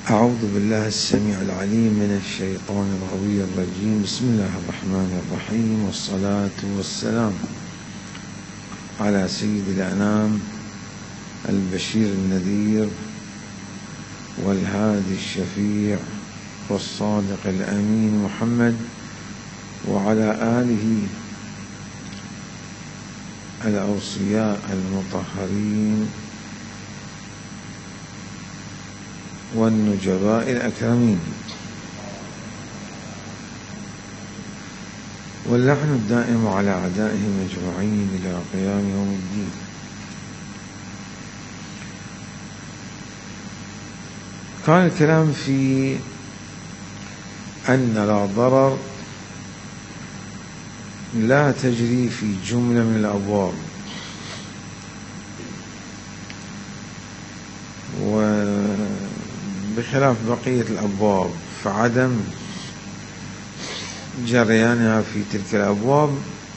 أعوذ بالله السميع العليم من الشيطان الغوي الرجيم. بسم الله الرحمن الرحيم، والصلاة والسلام على سيد الأنام البشير النذير والهادي الشفيع والصادق الأمين محمد، وعلى آله الأوصياء المطهرين والنجباء الأكرمين، واللعن الدائم على أعدائهم أجمعين إلى قيام يوم الدين. كان الكلام في أن لا ضرر لا تجري في جملة من الأبواب، بخلاف بقية الأبواب فعدم جريانها في تلك الأبواب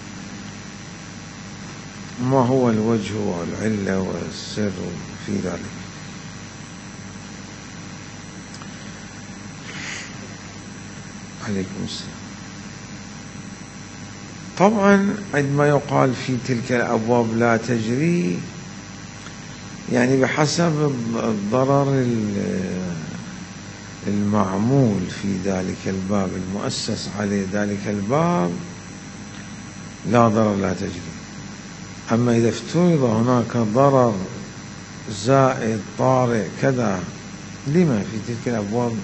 ما هو الوجه والعلة والسر في ذلك. عليكم السلام. طبعا عندما يقال في تلك الأبواب لا تجري، يعني بحسب الضرر المعمول في ذلك الباب، المؤسس عليه ذلك الباب، لا ضرر لا تجري. أما إذا افترض هناك ضرر زائد طارئ كذا، لما في تلك الأبواب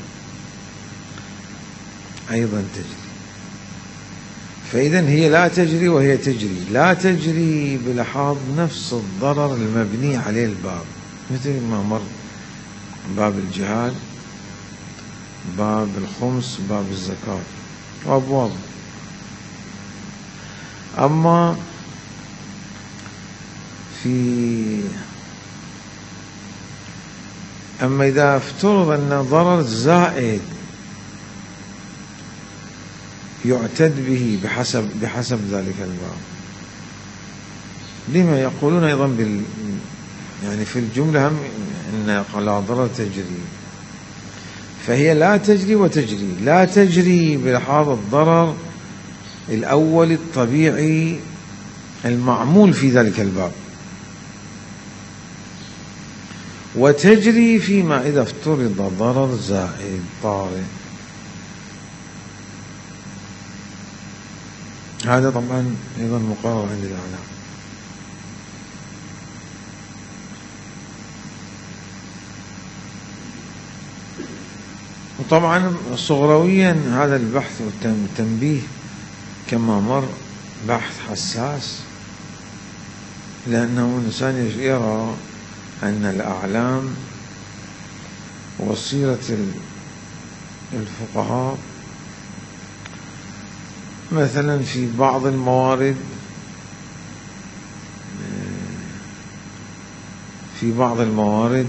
أيضا تجري. فإذا هي لا تجري وهي تجري، لا تجري بلحاظ نفس الضرر المبني عليه الباب، مثل ما مر باب الجهاد، باب الخمس، باب الزكاة وأبواب. أما إذا افترض أن ضرر زائد يعتد به بحسب ذلك الباب، لما يقولون أيضا يعني في الجملة هم أن لا ضرر تجري، فهي لا تجري وتجري. لا تجري بلحاظ الضرر الأول الطبيعي المعمول في ذلك الباب، وتجري فيما إذا افترض ضرر زائد طارئ. هذا طبعا أيضا مقرر عند العلماء. وطبعا صغرويا هذا البحث والتنبيه كما مر بحث حساس، لأنه الإنسان يرى أن الأعلام وسيرة الفقهاء مثلا في بعض الموارد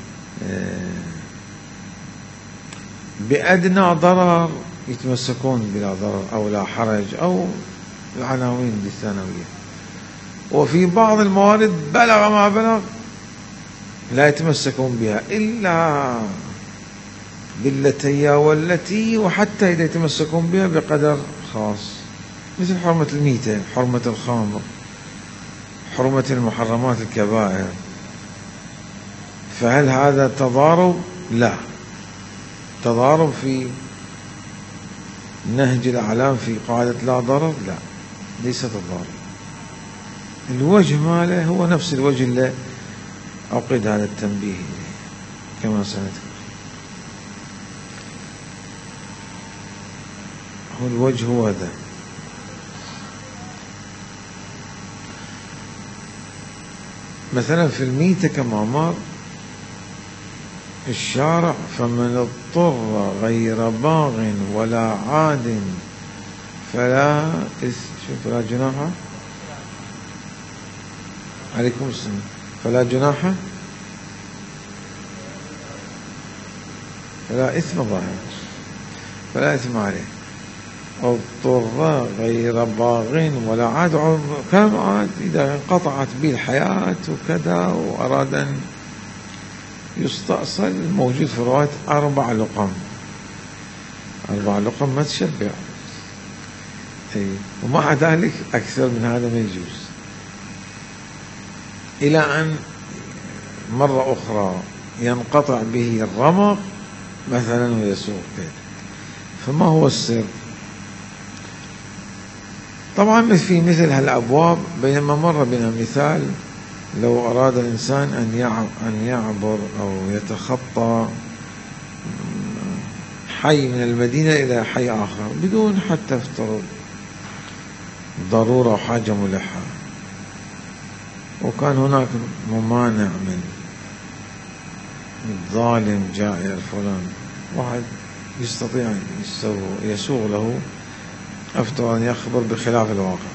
بأدنى ضرر يتمسكون بلا ضرر أو لا حرج أو العناوين الثانوية، وفي بعض الموارد بلغ ما بلغ لا يتمسكون بها إلا بالتي والتي، وحتى إذا يتمسكون بها بقدر خاص، مثل حرمة الميتة، حرمة الخمر، حرمة المحرمات الكبائر. فهل هذا تضارب؟ لا. تضارب في نهج الأعلام في قاعدة لا ضرر؟ لا، ليس تضارب. الوجه ماله هو نفس الوجه اللي أوقد هذا التنبيه كما سنذكر. هو الوجه هو ذا. مثلا في الميتة كما مر الشارع: فمن اضطر غير باغ ولا عاد فلا جناح. عليكم السلام. فلا جناح، فلا إثم ظاهر، فلا إثم عليه. اضطر غير باغ ولا عاد، كم عاد إذا انقطعت به الحياة وكذا وأراد أن يستأصل موجود في رواية 4 لقم. 4 لقم ما تشبع، ومع ذلك أكثر من هذا ما يجوز، إلى أن مرة أخرى ينقطع به الرمق مثلا ويسوق كذا. فما هو السر؟ طبعا في مثل هالأبواب، بينما مر بنا مثال لو أراد الإنسان أن يعبر أو يتخطى حي من المدينة إلى حي آخر بدون حتى افترض ضرورة وحاجة ملحة، وكان هناك ممانع من ظالم جائر فلان، واحد يستطيع أن يسوغ له أفترض أن يخبر بخلاف الواقع.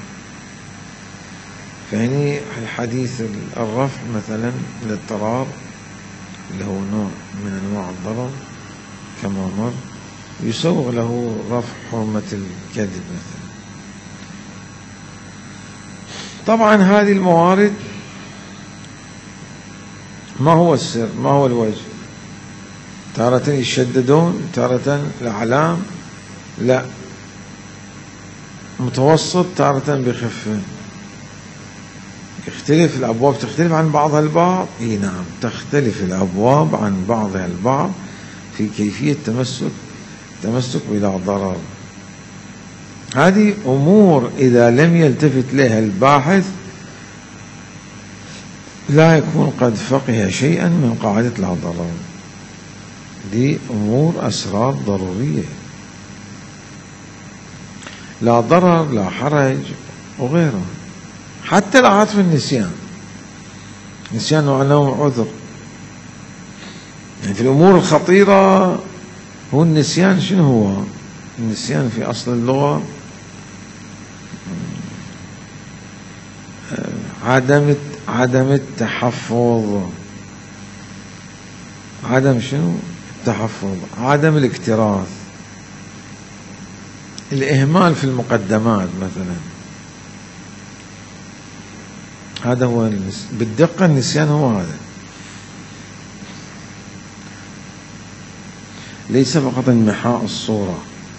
فهني الحديث الرفع مثلا للضرار اللي هو نوع من أنواع الضرر كما مر، يسوغ له رفع حرمة الكذب مثلا. طبعا هذه الموارد ما هو السر، ما هو الوجه؟ تارة يشددون، تارة الأعلام لا، متوسط، تارة بخفين. يختلف الأبواب، تختلف عن بعضها البعض. نعم، تختلف الأبواب عن بعضها البعض في كيفية تمسك بلا ضرر. هذه أمور إذا لم يلتفت لها الباحث لا يكون قد فقه شيئا من قاعدة لا ضرر. دي أمور أسرار ضرورية، لا ضرر لا حرج وغيره. حتى لا عطف النسيان، نسيان وعلوم عذر. يعني في الأمور الخطيرة هو النسيان. شنو هو النسيان في أصل اللغة؟ عدم التحفظ. عدم شنو؟ التحفظ، عدم الاكتراث، الإهمال في المقدمات مثلا. هذا هو بالدقة النسيان، هو هذا. ليس فقط انمحاء الصورة،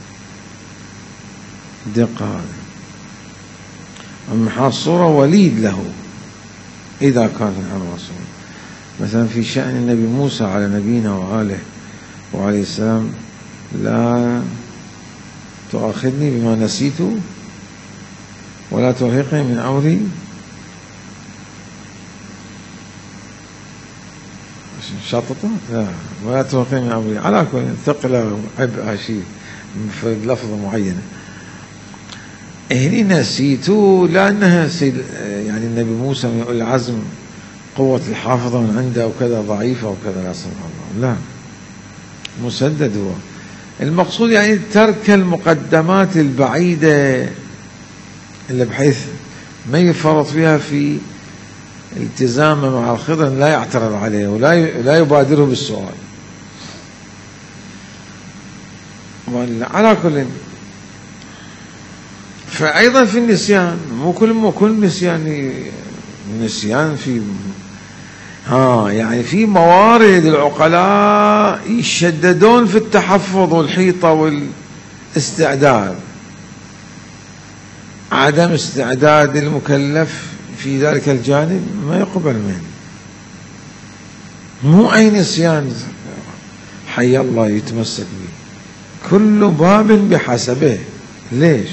دقة. هذا انمحاء الصورة وليد له إذا كان الرسول مثلا في شأن النبي موسى على نبينا وآله وعليه السلام: لا تؤاخذني بما نسيت ولا ترهقني من أمري شططة، لا، ولا ترهقني من أمري، على كل ثقل عبء شيء في لفظة معينة. هني نسيت لأنها يعني النبي موسى من العزم، قوة الحافظة من عنده وكذا ضعيفة وكذا، لا سمح الله، لا، مسدد هو. المقصود يعني ترك المقدمات البعيدة اللي بحيث ما يفرط فيها في التزامه مع الخضر، لا يعترض عليه ولا يبادره بالسؤال. على كل، فأيضا في النسيان مو كل نسيان في يعني في موارد العقلاء يشددون في التحفظ والحيطة والاستعداد. عدم استعداد المكلف في ذلك الجانب ما يقبل منه. مو أي نسيان حي الله يتمسك به، كل باب بحسبه. ليش؟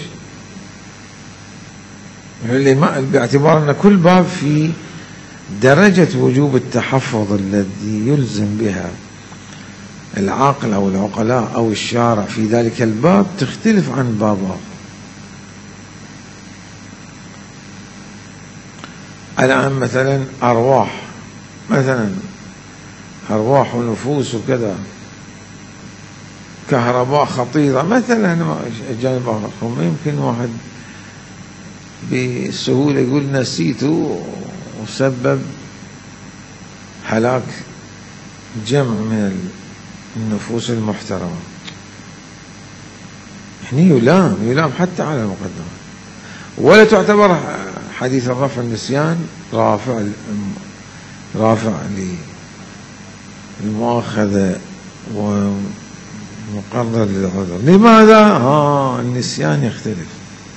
باعتبار أن كل باب في درجة وجوب التحفظ الذي يلزم بها العاقل أو العقلاء أو الشارع في ذلك الباب تختلف عن باب آخر. الآن مثلا أرواح ونفوس وكذا، كهرباء خطيرة مثلا، جانب آخر ما يمكن واحد بسهولة يقول نسيته وسبب هلاك جمع من النفوس المحترمة. هنا يلام حتى على المقدمات، ولا تعتبر حديث الرفع النسيان رافع المؤاخذة ومقرر للعذر. لماذا؟ النسيان يختلف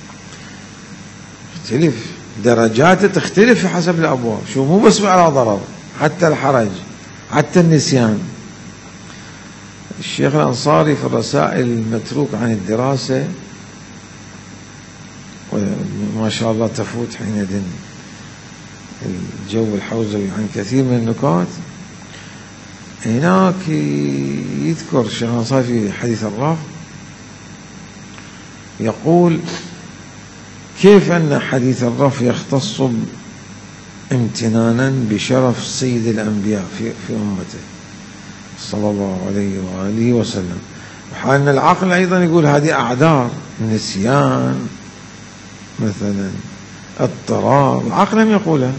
درجاته تختلف حسب الأبواب. شو مو بس على ضرر، حتى الحرج، حتى النسيان. الشيخ الأنصاري في الرسائل المتروك عن الدراسة، وما شاء الله تفوت حينئذ الجو الحوزوي عن كثير من النكات، هناك يذكر الشيخ الأنصاري في حديث الرفع يقول كيف أن حديث الرفع يختص امتنانا بشرف سيد الأنبياء في أمته صلى الله عليه وآله وسلم، وحال أن العقل أيضا يقول هذه أعذار، نسيان مثلا، اضطرار، العقل لم يقولها.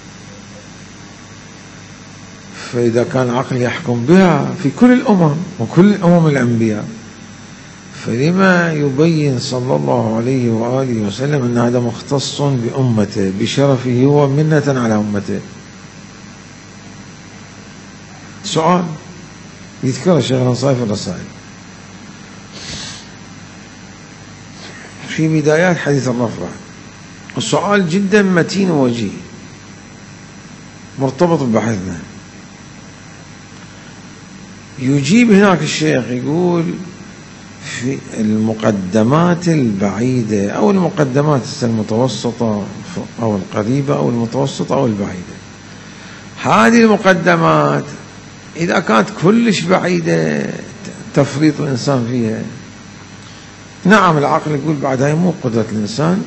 فإذا كان العقل يحكم بها في كل الأمم وكل الأمم الأنبياء، فلما يبين صلى الله عليه وآله وسلم أن هذا مختص بأمته بشرفه ومنة على أمته؟ سؤال يذكر الشيخ الأنصاري في الرسائل في بدايات حديث الرفع. السؤال جدا متين ووجيه مرتبط ببحثنا. يجيب هناك الشيخ يقول في المقدمات البعيدة أو المقدمات المتوسطة أو القريبة أو المتوسطة أو البعيدة، هذه المقدمات إذا كانت كلش بعيدة تفريط الإنسان فيها، نعم العقل يقول بعد هاي مو قدرة الإنسان،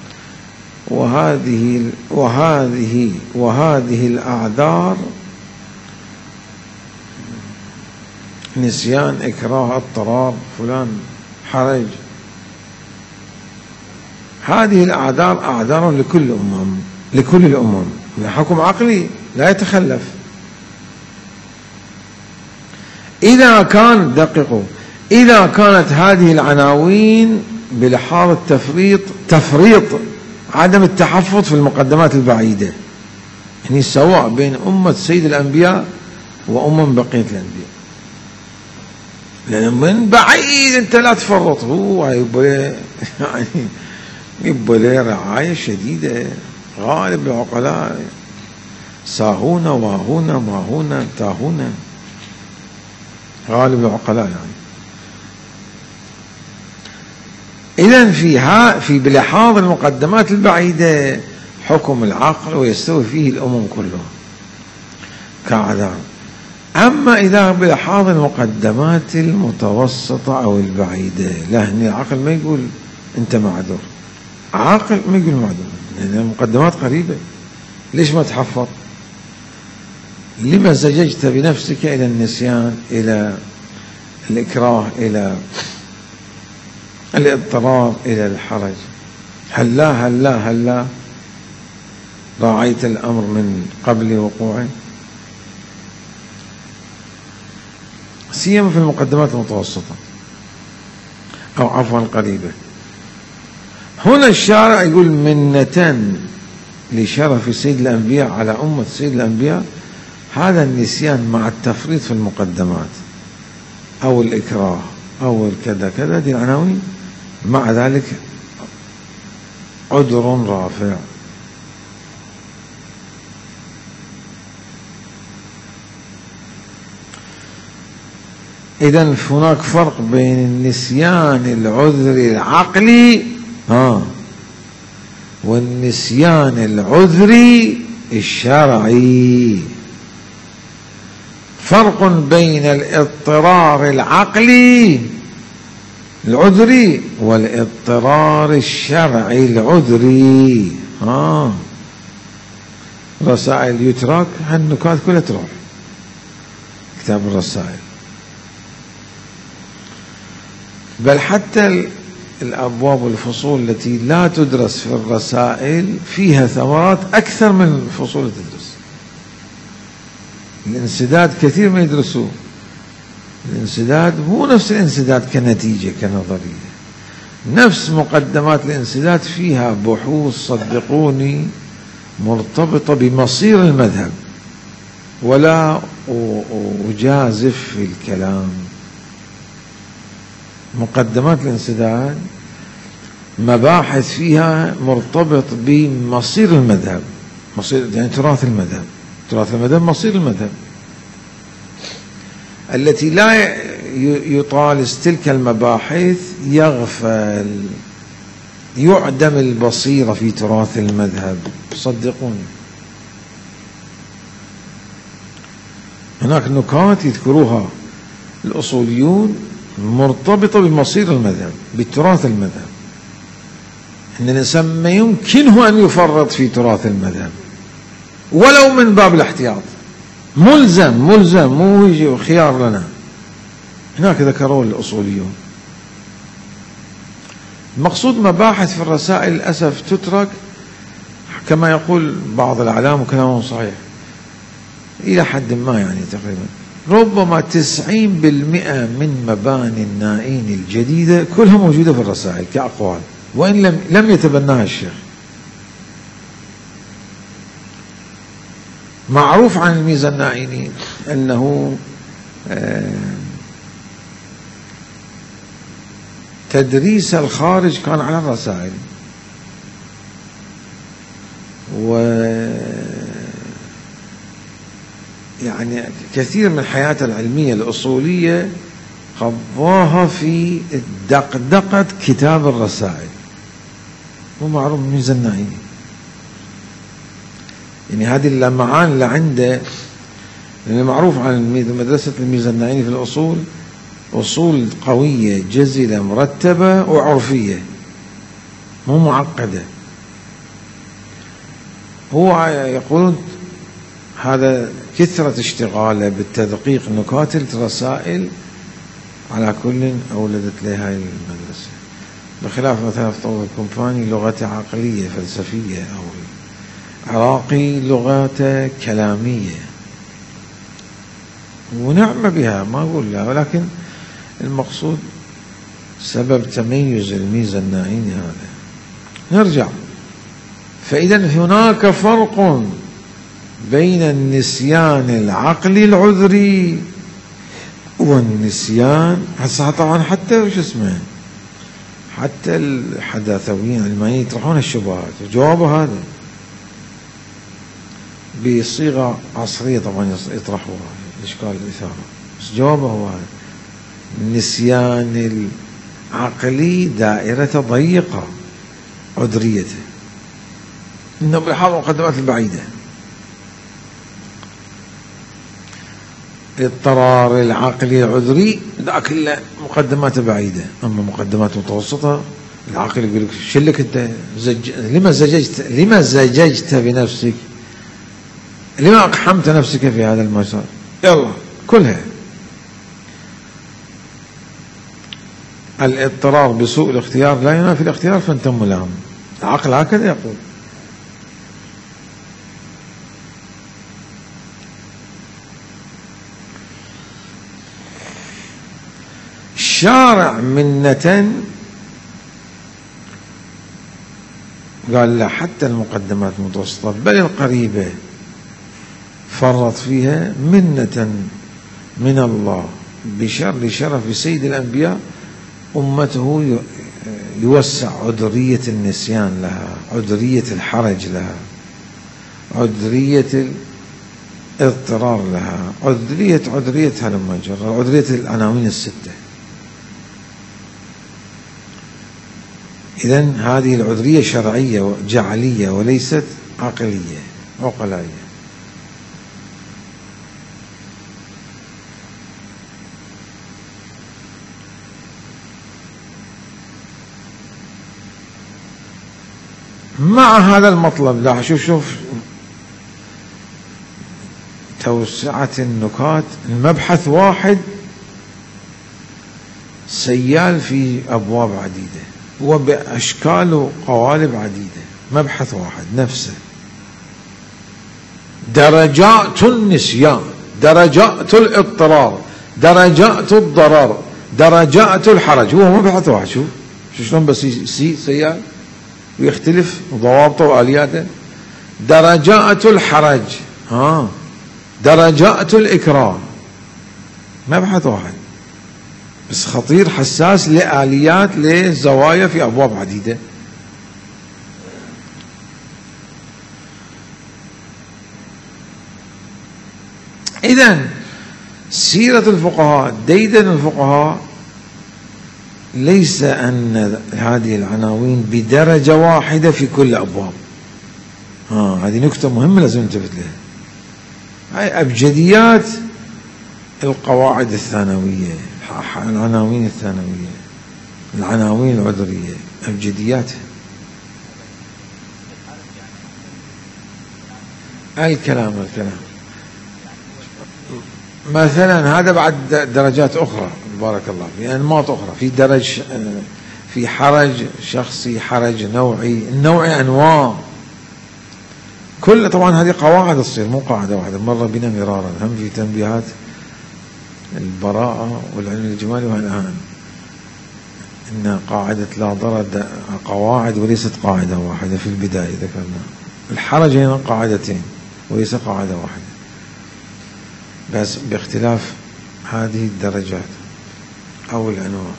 وهذه الأعذار نسيان، إكراه، اضطرار، فلان، حرج، هذه الأعذار أعذار لكل الأمم، حكم عقلي لا يتخلف. إذا كانت هذه العناوين بلحاظ تفريط عدم التحفظ في المقدمات البعيدة، يعني سواء بين أمة سيد الأنبياء بقية الأنبياء، لأن من بعيد أنت لا تفرط، هو يبقى له رعاية شديدة. غالب العقلاء ساهون واهون ماهون تاهون، غالب العقلاء يعني. إذن في بلحاظ المقدمات البعيدة حكم العقل ويستوي فيه الأمم كلها كعذاب. أما إذا بلحاظ المقدمات المتوسطة أو البعيدة، لا، هنا العقل ما يقول أنت معذور، عقل ما يقول معذور، لأن المقدمات قريبة. ليش ما تحفظ؟ لما زججت بنفسك إلى النسيان، إلى الإكراه، إلى الاضطرار، إلى الحرج؟ هلا راعيت الأمر من قبل وقوعه، سيما في المقدمات المتوسطة أو عفوا قريبة. هنا الشارع يقول منة لشرف سيد الأنبياء على أمة سيد الأنبياء، هذا النسيان مع التفريط في المقدمات أو الإكراه أو الكذا كذا، دي العناوين، مع ذلك عذر رافع. إذن هناك فرق بين النسيان العذري العقلي والنسيان العذري الشرعي. فرق بين الاضطرار العقلي العذري والاضطرار الشرعي العذري. رسائل يترك، هالنكات كلها تروح كتاب الرسائل. بل حتى الأبواب والفصول التي لا تدرس في الرسائل فيها ثمرات أكثر من الفصول التي تدرس. الانسداد كثير ما يدرسوه، الانسداد مو نفس الانسداد كنتيجة كنظرية، نفس مقدمات الانسداد فيها بحوث صدقوني مرتبطة بمصير المذهب، ولا وجازف في الكلام. مقدمات الانسداد مباحث فيها مرتبط بمصير المذهب، مصير يعني تراث المذهب، تراث المذهب مصير المذهب، التي لا يطالس تلك المباحث يغفل، يعدم البصيرة في تراث المذهب. صدقوني هناك نكات يذكروها الأصوليون مرتبطة بمصير المذهب، بتراث المذهب، أن الإنسان ما يمكنه أن يفرط في تراث المذهب ولو من باب الاحتياط، ملزم مو يجي خيار لنا. هناك ذكروا الأصوليون. المقصود مباحث في الرسائل للأسف تترك كما يقول بعض الأعلام، وكلامهم صحيح إلى حد ما، يعني تقريبا ربما 90% من مباني النائين الجديدة كلها موجودة في الرسائل كأقوال، وإن لم يتبناها الشيخ. معروف عن الميزة النائيني أنه تدريس الخارج كان على الرسائل، يعني كثير من حياته العلمية الأصولية قضاها في دقدقة كتاب الرسائل. مو معروف الميزة النائيني، يعني هذه اللمعان اللي عنده، لأنه معروف عن مدرسة الميزة النائيني في الأصول أصول قوية جزلة مرتبة وعرفية، مو معقدة. هو يقولون هذا كثرة اشتغاله بالتدقيق نكات الرسائل على كل أولدت له هاي المدرسة، بخلاف مثلا في طول الكومباني لغته عقلية فلسفية، أو العراقي لغته كلامية، ونعم بها ما أقول لا، ولكن المقصود سبب تميز الميزة النائيني هذا. نرجع، فإذا هناك فرق بين النسيان العقلي العذري والنسيان هسه طبعا حتى وش اسمه، حتى الحداثويين العلمانيين يطرحون الشبهات، وجوابه هذا بصيغة عصرية طبعا يطرحوها إشكال الإثارة، بس جوابه هو هذا: النسيان العقلي دائرة ضيقة عذريته، إنه بحال المقدمات البعيدة. الاضطرار العقلي العذري ذاك مقدمات بعيدة، أما مقدمات متوسطة العقل يقول لك شلك أنت لما زججت بنفسك، لما أقحمت نفسك في هذا المسار، يلا كلها. الاضطرار بسوء الاختيار لا ينافي الاختيار فانتم ملام، العقل هكذا يقول. الشارع منة قال لا، حتى المقدمات المتوسطة بل القريبة فرط فيها منة من الله بشر شرف سيد الأنبياء، أمته يوسع عذرية النسيان لها، عذرية الحرج لها، عذرية الاضطرار لها، عذرية هلم جرى، عذرية العناوين الستة. إذن هذه العذرية شرعية جعلية وليست عقلية عقلائية. مع هذا المطلب لا شوف توسعة النكات، المبحث واحد سيال في أبواب عديدة وبأشكال وقوالب عديدة، مبحث واحد نفسه. درجات النسيان، درجات الاضطرار، درجات الضرر، درجات الحرج، هو مبحث واحد. شوف شلون بس سيال ويختلف ضوابطه وآلياته. درجات الحرج، درجات الإكراه، مبحث واحد بس خطير حساس لآليات لزوايا في أبواب عديدة. إذن سيرة الفقهاء، ديدن الفقهاء، ليس أن هذه العناوين بدرجة واحدة في كل أبواب. هذه نكتة مهمة لازم ننتبه لها. هاي أبجديات القواعد الثانوية، العناوين الثانوية، العناوين العذرية، أبجدياتها. الكلام مثلا هذا بعد درجات أخرى، بارك الله، في أنماط أخرى، في درج، في حرج شخصي، حرج نوعي، النوعي أنواع، كل طبعا هذه قواعد تصير مو قاعدة واحدة، مر بنا مرارا، هم في تنبيهات البراءة والعلم الإجمالي والآن إن قاعدة لا ضرر قواعد وليست قاعدة واحدة، في البداية ذكرنا الحرج هنا قاعدتين وليس قاعدة واحدة، بس باختلاف هذه الدرجات أو الأنواع.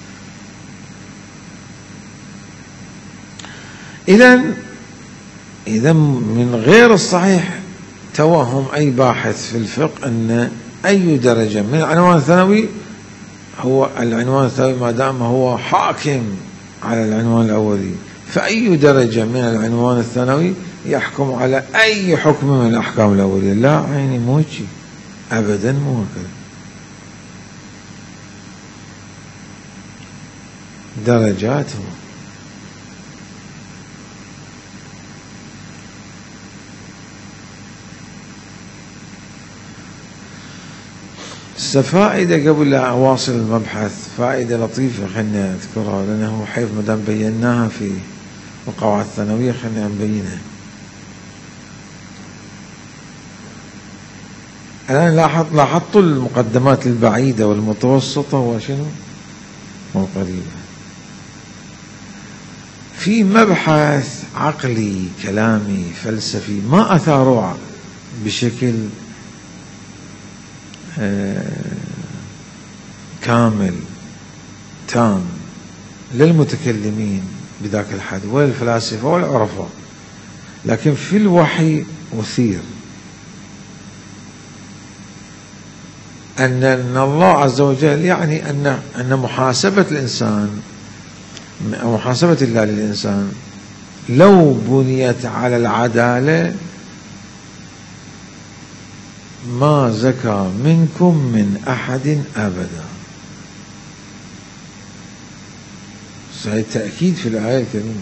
إذا من غير الصحيح توهم أي باحث في الفقه أن أي درجة من العنوان الثانوي هو العنوان الثانوي ما دام هو حاكم على العنوان الأولي، فأي درجة من العنوان الثانوي يحكم على أي حكم من الأحكام الأولية. لا، عيني مو هيك أبدا، مو هكذا. درجاتهم. فائدة قبل لا أواصل المبحث، فائدة لطيفة خلنا أذكرها لأنه حيث مدام بيناها في القواعد الثانوية خلنا نبينها. الآن لاحظت المقدمات البعيدة والمتوسطة وشنو والقريبة. في مبحث عقلي كلامي فلسفي ما أثاره بشكل كامل تام للمتكلمين بذاك الحد ولا الفلاسفة ولا العرفاء، لكن في الوحي أثير أن الله عز وجل يعني أن محاسبة الإنسان أو محاسبة الله للإنسان لو بنيت على العدالة ما زكى منكم من أحد أبدا. صحيح تأكيد في الآية الكريمة.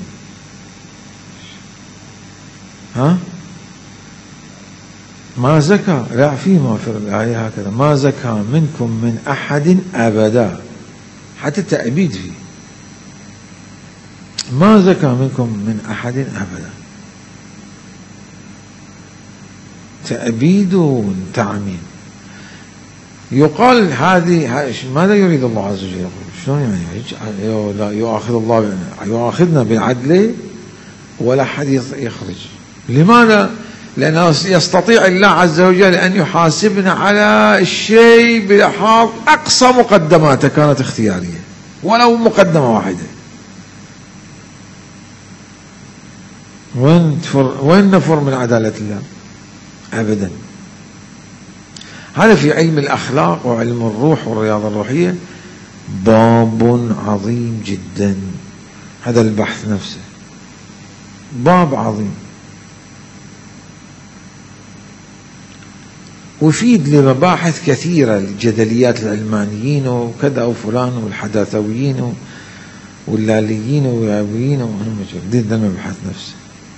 ما زكى، لا فيما في الآية هكذا، ما زكى منكم من أحد أبدا، حتى تأبيد فيه، ما زكى منكم من أحد أبدا، تأبيد وتعميم. يقال هذه ماذا يريد الله عز وجل؟ شلون يعني لا يؤاخذ الله يؤاخذنا بالعدل ولا حد يخرج؟ لماذا؟ لأنه يستطيع الله عز وجل أن يحاسبنا على الشيء بلحاظ أقصى مقدماته كانت اختيارية ولو مقدمة واحدة. وين نفر من عدالة الله؟ أبدا. هذا في علم الأخلاق وعلم الروح والرياضة الروحية باب عظيم جدا، هذا البحث نفسه باب عظيم، ويفيد لمباحث كثيرة، الجدليات العلمانيين وكذا وفلان والحداثويين واللاليين واليابيين وهم جديد المبحث نفسه.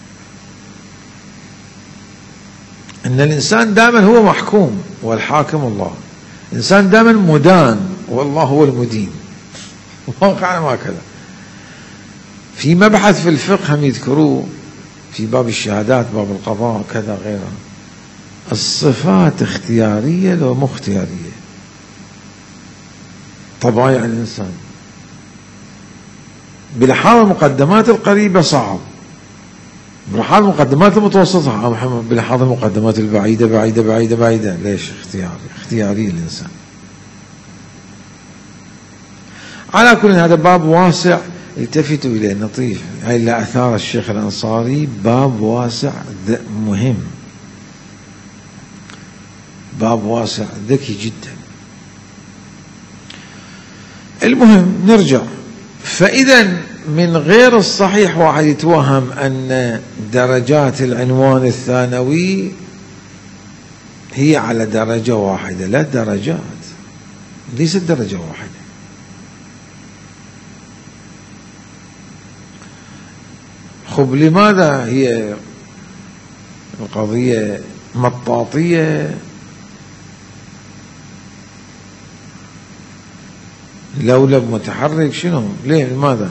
أن الإنسان دائما هو محكوم والحاكم الله، الإنسان دائما مدان والله هو المدين، واقعنا ما كذا. في مبحث في الفقه هم يذكروه في باب الشهادات، باب القضاء كذا غيره، الصفات اختيارية لو مو اختيارية، طبايع الإنسان بلحاظ المقدمات القريبة صعب، بلحاظ المقدمات المتوسطة، محمد بلحاظ المقدمات البعيدة بعيدة بعيدة بعيدة. ليش؟ اختياري الإنسان. على كل هذا باب واسع التفتوا إليه، لطيف. هاي اللي أثار الشيخ الأنصاري، باب واسع مهم، باب واسع ذكي جدا. المهم نرجع. فإذا من غير الصحيح واحد يتوهم أن درجات العنوان الثانوي هي على درجة واحدة. لا، درجات، ليست درجة واحدة. خب لماذا هي القضية مطاطية؟ لولب متحرك شنو؟ ليه؟ لماذا؟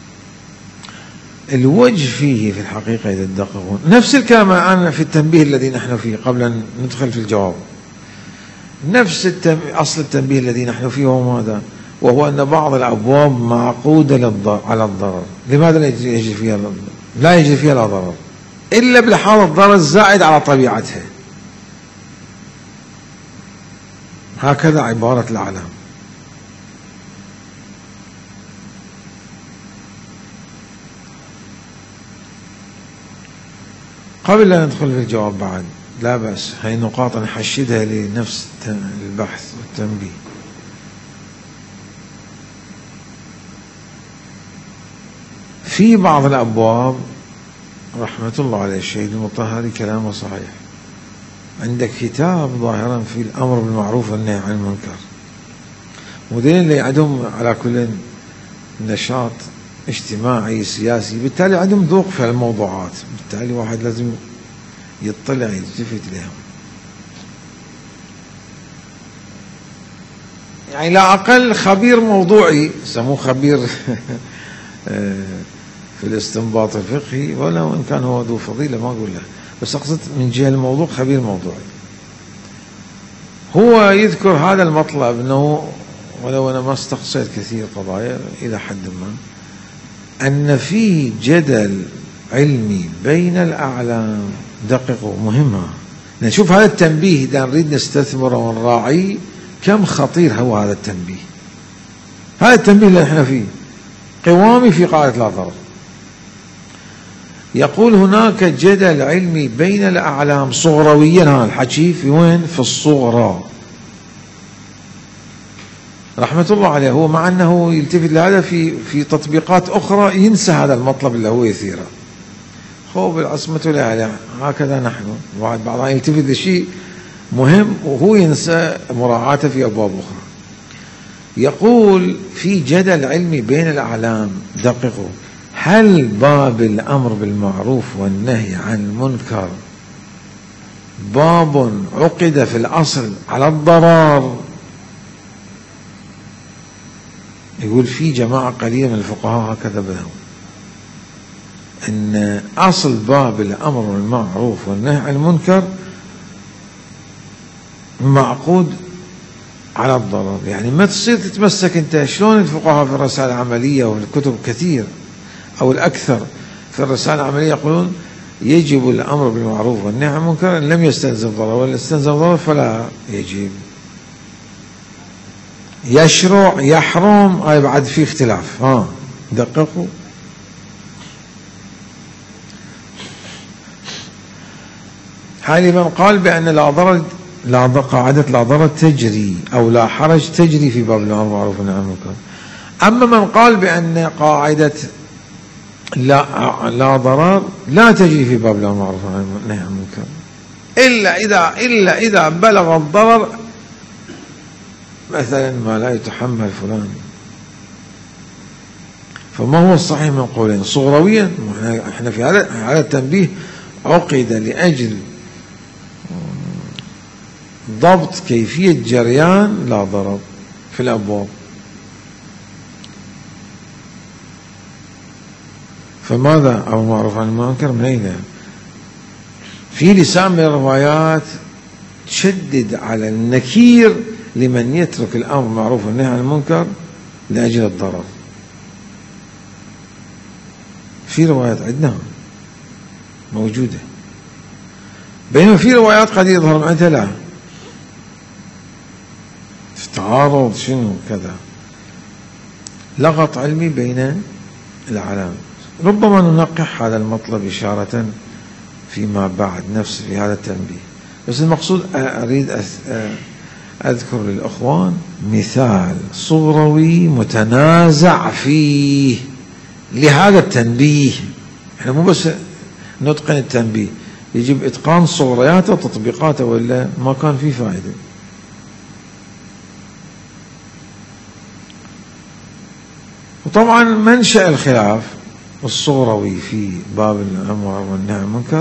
الوجه فيه في الحقيقة إذا تدققون نفس الكلام الآن في التنبيه الذي نحن فيه قبل أن ندخل في الجواب. نفس أصل التنبيه الذي نحن فيه هو ماذا؟ وهو أن بعض الأبواب معقودة على الضرر. لماذا لا يجري فيها الضرر؟ لا يجري فيها لا ضرر إلا بلحاظ الضرر الزائد على طبيعتها. هكذا عبارة الأعلام. قبل لا ندخل في الجواب بعد لا بأس، هاي نقاط نحشدها لنفس البحث والتنبيه. في بعض الأبواب رحمة الله عليه الشهيد المطهري كلامه صحيح. عندك كتاب ظاهرا في الأمر بالمعروف والنهي عن المنكر، ودين اللي عندهم على كل نشاط اجتماعي سياسي، بالتالي عندهم ذوق في الموضوعات، بالتالي واحد لازم يطلع يلتفت لهم. يعني لا أقل خبير موضوعي، سموه خبير في الاستنباط الفقهي، ولو إن كان هو ذو فضيلة ما أقول له، بس أقصد من جهة الموضوع خبير موضوعي. هو يذكر هذا المطلب، أنه ولو أنا ما استقصيت كثير قضايا إلى حد ما، أن في جدل علمي بين الأعلام. دققوا، مهمة نشوف هذا التنبيه إذا نريد نستثمره ونراعيه كم خطير هو هذا التنبيه. هذا التنبيه اللي احنا فيه قوامي في قاعدة لا ضرر. يقول هناك جدل علمي بين الأعلام صغرويا، هذا الحكي في وين؟ في الصغرى. رحمة الله عليه، هو مع أنه يلتفت لهذا في تطبيقات أخرى ينسى هذا المطلب اللي هو يثيره. خوف العصمة لها، هكذا نحن بعضها يلتفت لشيء مهم وهو ينسى مراعاته في أبواب أخرى. يقول في جدل علمي بين الأعلام. دققوا، هل باب الأمر بالمعروف والنهي عن المنكر باب عقد في الأصل على الضرر؟ يقول في جماعة قليلة من الفقهاء هكذا بهم، أن أصل باب الأمر بالمعروف والنهي عن المنكر معقود على الضرر. يعني ما تصير تتمسك أنت شلون الفقهاء في الرسائل العملية والكتب كثير أو الأكثر في الرسائل العملية يقولون يجب الأمر بالمعروف والنهي عن المنكر إن لم يستلزم ضرر، ولا استلزم ضرر فلا يجب. يشرع يحرم هاي بعد في اختلاف. دققوا. هاي من قال بأن لا ضرر، قاعدة لا ضرر تجري أو لا حرج تجري في باب الأمر بالمعروف والنهي عن المنكر. أما من قال بأن قاعدة لا ضرر لا تجري في باب الأمر بالمعروف والنهي عن المنكر إلا إذا بلغ الضرر مثلا ما لا يتحمل فلان. فما هو الصحيح من قولين؟ صغرويا احنا في هذا التنبيه عقد لأجل ضبط كيفية جريان لا ضرر في الأبواب. فماذا أو معروف عن المنكر من أين؟ في لسان من الروايات تشدد على النكير لمن يترك الأمر بالمعروف والنهي عن المنكر لأجل الضرر. في روايات عندنا موجودة، بينما في روايات قد يظهر معناتها لا، في تعارض شنو كذا، لغط علمي بين العلامات. ربما ننقح هذا المطلب إشارة فيما بعد نفس في هذا التنبيه، بس المقصود أريد أذكر للأخوان مثال صغروي متنازع فيه لهذا التنبيه. احنا مو بس نتقن التنبيه، يجب إتقان صغرياته وتطبيقاته، ولا ما كان فيه فائدة. وطبعا منشأ الخلاف الصغروي في باب الأمر والنهي عن المنكر،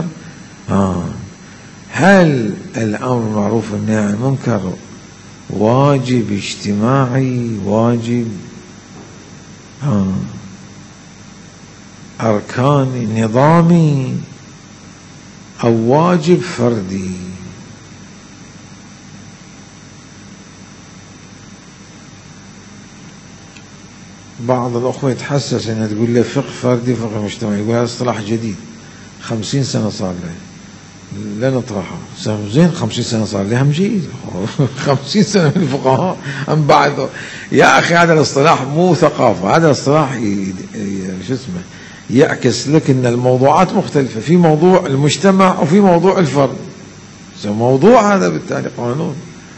هل الأمر بالمعروف والنهي عن المنكر واجب اجتماعي، واجب أركان نظامي، أو واجب فردي؟ بعض الأخوة يتحسس أن تقول له فقه فردي فقه مجتمعي، يقول هذا اصطلاح جديد 50 سنة صار له، لا نطرحه. زين 50 سنة صار له هم جيد 50 سنة من الفقهاء هم بعد. يا أخي هذا الاصطلاح مو ثقافة، هذا الاصطلاح شو اسمه يعكس لك أن الموضوعات مختلفة، في موضوع المجتمع وفي موضوع الفرد، موضوع هذا بالتالي قانون.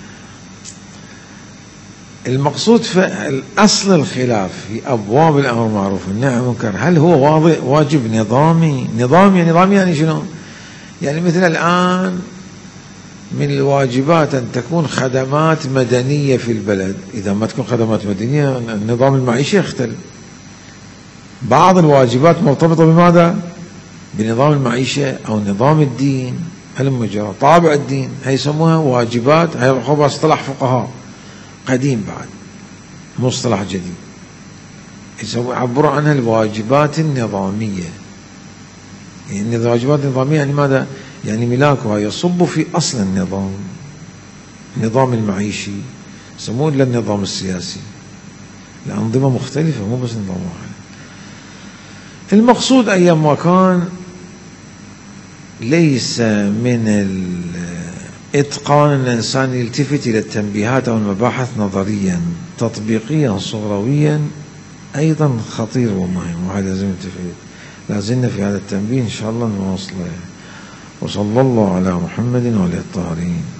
المقصود في أصل الخلاف في أبواب الأمر بالمعروف والنهي عن المنكر، هل هو واجب نظامي؟ نظامي يعني شنو؟ يعني مثل الآن من الواجبات أن تكون خدمات مدنية في البلد، إذا ما تكون خدمات مدنية النظام المعيشي يختل. بعض الواجبات مرتبطة بماذا؟ بنظام المعيشة أو نظام الدين، هالمجرى طابع الدين، هي يسموها واجبات، هي اصطلاح فقهاء قديم بعد، مصطلح جديد، يعبروا عنها الواجبات النظامية. يعني الواجبات النظامية يعني ماذا؟ يعني ملاكها يصب في أصل النظام المعيشي، يسمون للنظام السياسي، الأنظمة مختلفة مو بس نظام واحد. المقصود أيما كان ليس من إتقان الإنسان يلتفت إلى التنبيهات أو المباحث نظريا، تطبيقيا صغرويا أيضا خطير ومهم، وهذا لازم نلتفت. لازلنا في هذا التنبيه إن شاء الله نواصله. وصلى الله على محمد وعلى الطاهرين.